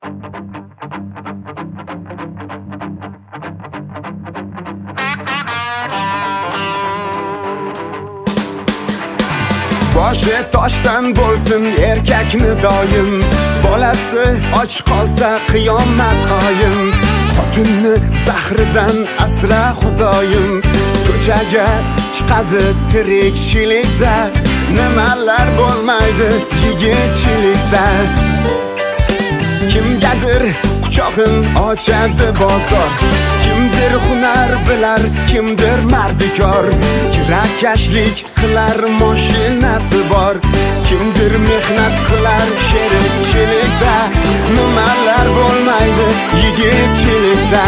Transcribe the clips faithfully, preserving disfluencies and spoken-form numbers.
Boshi toshdan bo'lsin erkakni doim, bolasi och qolsa qiyomat qoyim. Xotinni zahridan asra xudoyim, ko'chaga chiqadi tirikchilikda, nimalar bo'lmaydi yigitchilikda. Kimgadir quchog'in ochadi bozor, kimdir hunar bilar, kimdir mardikor. Kirakashlik qilar mashinasi bor, kimdir mehnat qilar sherikchilikda, nimalar bo'lmaydi yigitchilikda.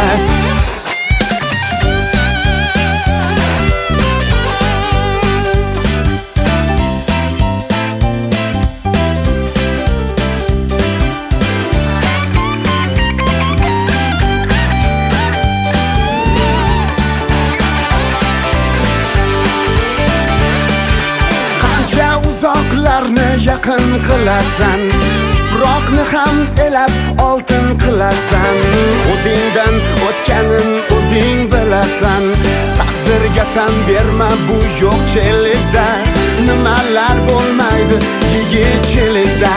Uzoqlarni yaqin qilasan, tuproqni ham elab oltin qilasan. O'zingdan o'tganin o'zing bilasan, taqdirga tan berma bu yo'qchilikda, nimalar bo'lmaydi yigitchilikda.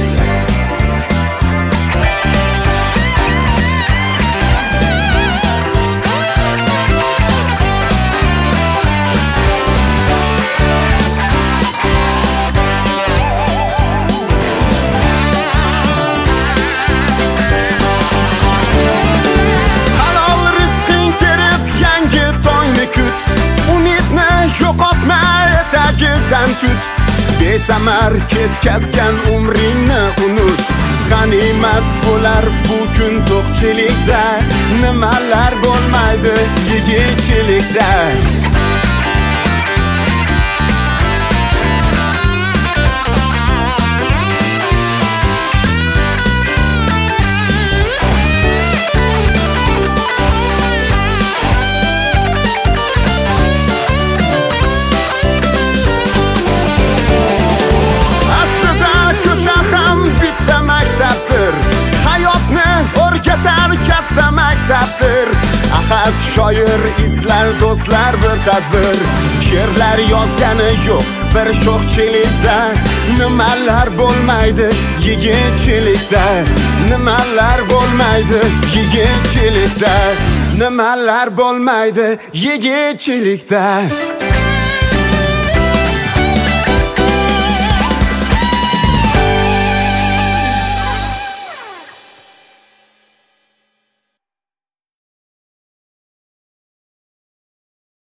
Yo'qotma etagidan tut, besamar ketkazgan umringni unut. G'animat bo'lar bu kun to'qchilikda, nimalar bo'lmaydi yigitchilikda. Katta maktabdir, ahad shoir izlar do'stlar bir tadbir. She'rlar yozgani yo'q bir sho'xchilikda, nimalar bo'lmaydi yigitchilikda, nimalar bo'lmaydi yigitchilikda, nimalar bo'lmaydi yigitchilikda.